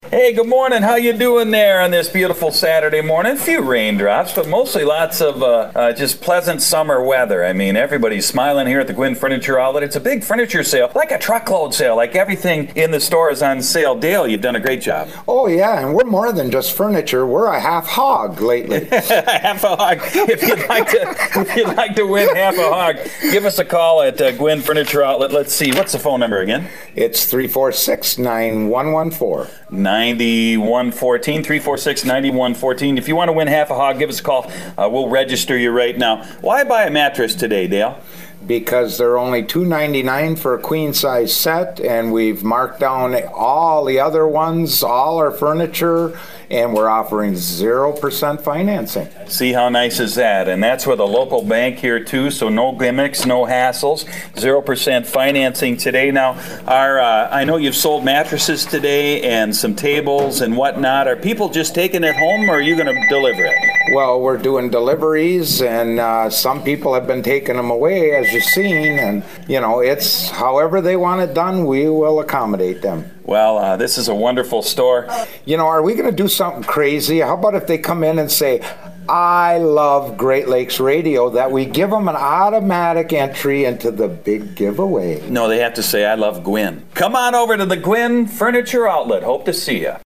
Hey, good morning. How you doing there on this beautiful Saturday morning? A few raindrops, but mostly lots of just pleasant summer weather. I mean, everybody's smiling here at the Gwinn Furniture Outlet. It's a big furniture sale, like a truckload sale, like everything in the store is on sale. Dale, you've done a great job. Oh, yeah, and we're more than just furniture. We're a half hog lately. Half a hog. If you'd like to win half a hog, give us a call at Gwinn Furniture Outlet. Let's see, what's the phone number again? It's 346-9114. 9114, 346-9114. If you want to win half a hog, give us a call. We'll register you right now. Why buy a mattress today, Dale? Because they're only $299 for a queen size set, and we've marked down all the other ones, all our furniture, and we're offering 0% financing. See how nice is that? And that's with a local bank here too, so no gimmicks, no hassles, 0% financing today. Now, I know you've sold mattresses today and some tables and whatnot. Are people just taking it home, or are you going to deliver it? Well, we're doing deliveries, and some people have been taking them away, as you've seen, and, you know, it's however they want it done, we will accommodate them. Well, this is a wonderful store. You know, are we going to do something crazy? How about if they come in and say, I love Great Lakes Radio, that we give them an automatic entry into the big giveaway? No, they have to say, I love Gwinn. Come on over to the Gwinn Furniture Outlet. Hope to see you.